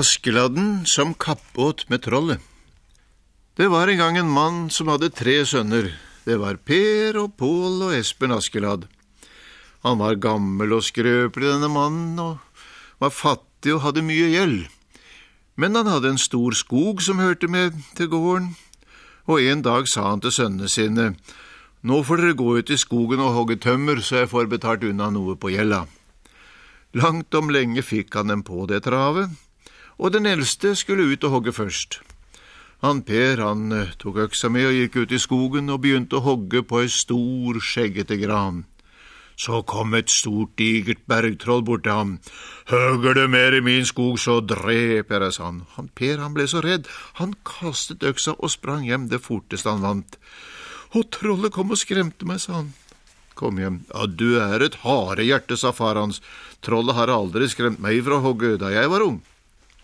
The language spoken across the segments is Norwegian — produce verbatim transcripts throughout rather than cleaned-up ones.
Askeladden som kappåt med trollet. Det var en gang en mann som hadde tre sønner. Det var Per og Pål og Espen Askeladd. Han var gammel og skrøpelig, denne mannen, og var fattig og hadde mye gjeld. Men han hadde en stor skog som hørte med til gården, og en dag sa han til sønnene sine: «Nå får dere gå ut i skogen og hogge tømmer, så jeg får betalt unna noe på gjelda.» Langt om lenge fikk han dem på det travet, og den eldste skulle ut og hogge først. Han Per, han tok øksa med og gikk ut i skogen og begynte å hogge på ei stor, skjeggete gran. Så kom et stort, digert bergtroll bort til ham. «Høgger du mer i min skog, så dreper jeg», sa han. Han Per, han ble så redd. Han kastet øksa og sprang hjem det forteste han vant. «Og trollet kom og skremte meg», sa han. «Kom hjem.» «Ja, du er et harehjerte», sa far hans. «Trollet har aldri skremt meg fra å hogge da jeg var ung.»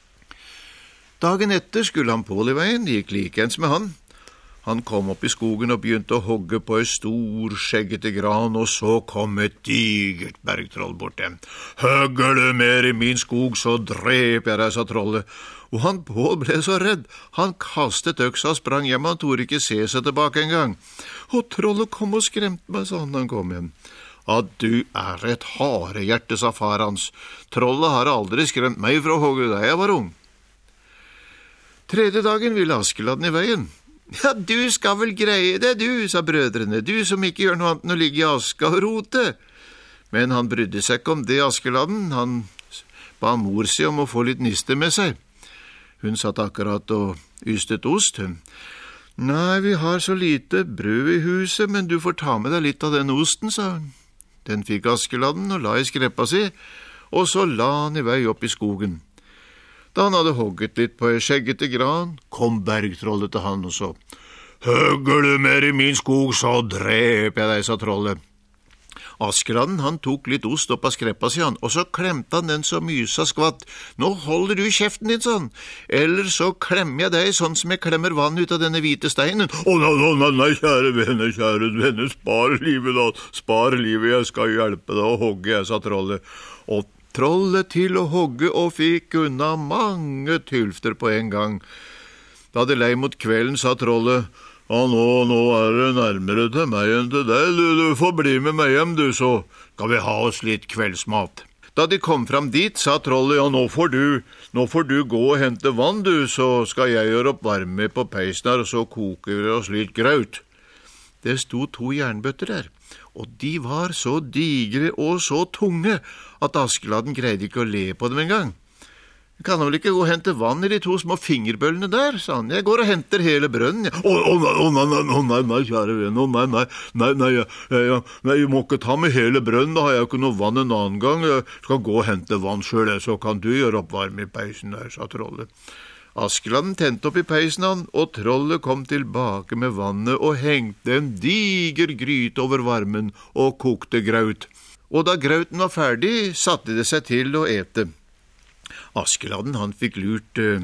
Dagen etter skulle han Pål i veien, gikk likeens med han. Han kom opp i skogen og begynte å hogge på ei stor, skjeggete gran, og så kom et digert bergtroll bort dem. «Høgger du mer i min skog, så dreper jeg deg», sa trollet. Og han Pål ble så redd. Han kastet øksa og sprang hjem, han torde ikke se seg tilbake en gang. «Og trollet kom og skremte meg», sa han da han kom hjem. «Ja, du er et harehjerte», sa far hans. «Trollet har aldri skremt meg fra å hogge da jeg var ung.» Tredje dagen ville Askeladden i veien. «Ja, du skal vel greie det, du», sa brødrene, «du som ikke gjør noe annet enn å ligge i aska og rote.» Men han brydde seg ikke om det, Askeladden. Han ba mor si om å få litt niste med seg. Hun satt akkurat og ystet ost, hun. «Nei, vi har så lite brød i huset, men du får ta med deg litt av den osten», sa hun. Den fikk Askeladden og la i skreppa si, og så la han i vei opp i skogen. Da han hadde hogget litt på ei skjeggete gran, kom bergtrollet til han og så. «Høgger du mer i min skog, så dreper jeg deg», sa trollet. Askeladden, han tok litt ost opp av skreppa si, han, og så klemte han den så mye sa skvatt. «Nå holder du kjeften din, sånn, eller så klemmer jeg deg sånn som jeg klemmer vann ut av denne hvite steinen.» «Å, nei, nei, nei, nei, kjære venner, kjære venner, spar livet da, spar livet, jeg skal hjelpe deg å hogge», jeg, sa trollet. Og trollet til å hogge og fikk unna mange tylfter på en gang. Da det lei mot kvelden, sa trollet: «Ja, nå, nå er det nærmere til meg enn til deg. Du, du får bli med meg hjem, du, så skal vi ha oss litt kveldsmat.» Da de kom fram dit, sa trollet: «Ja, nå får du, nå får du gå og hente vann, du, så skal jeg gjøre opp varme på peisen her, og så koker vi oss litt graut.» Det sto to jernbøtter der, og de var så digre og så tunge at Askeladden greide ikke å le på dem en gang. «Kan han vel ikke gå og hente vann i de to små fingerbøllene der», sa han. «Jeg går og henter hele brønnen.» «Å, å, nei, å, nei, nei, å, nei, nei, kjære venn, å, nei, nei, nei, nei, jeg, jeg, nei, jeg må ikke ta med hele brønnen, da har jeg ikke noe vann en annen gang. Jeg skal gå og hente vann selv, så kan du gjøre opp varme i peisen der», sa trollet. Askeladden tente opp i peisen han, og trollet kom tilbake med vannet og hengte en diger gryte over varmen og kokte graut. Og da grauten var ferdig, satte det seg til å ete. Askeladden, han fikk lurt uh,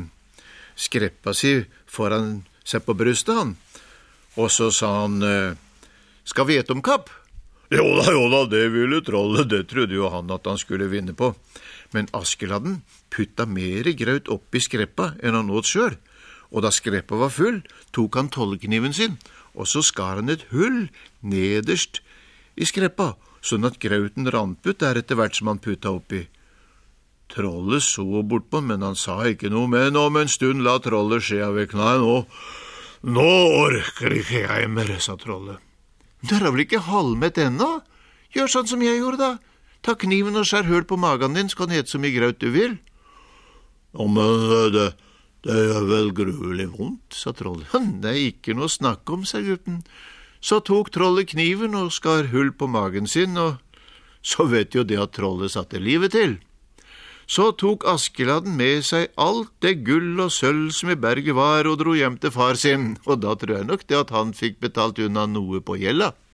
skreppa si foran seg på brystet, han. Og så sa han: uh, «Skal vi ete om kapp?» «Jo da, jo da, det ville trollet, det trodde jo han at han skulle vinne på.» Men Askeladden putta mer graut opp i skreppa enn han åt selv, og da skreppa var full, tok han tollekniven sin, og så skar han et hull nederst i skreppa, sånn at grauten rant ut der etter hvert som han putta oppi. Trollet så bort på, men han sa ikke noe, men om en stund la trollet skjea vekk. «Nei, nå, nå orker ikke jeg mer», sa trollet. «Du er vel ikke halvmett ennå? Gjør sånn som jeg gjorde da. Ta kniven og skjær høl på magen din, så kan ete så mye graut du vil.» «Ja, men det, det gjør vel gruelig vondt», sa trollet. «Det er ikke noe snakk om», sa gutten. Så tok trollet kniven og skar hull på magen sin, og så vet jo det at trollet satte livet til. Så tok Askeladden med seg alt det gull og sølv som i berget var, og dro hjem til far sin, og da tror jeg nok det at han fikk betalt unna noe på gjelda.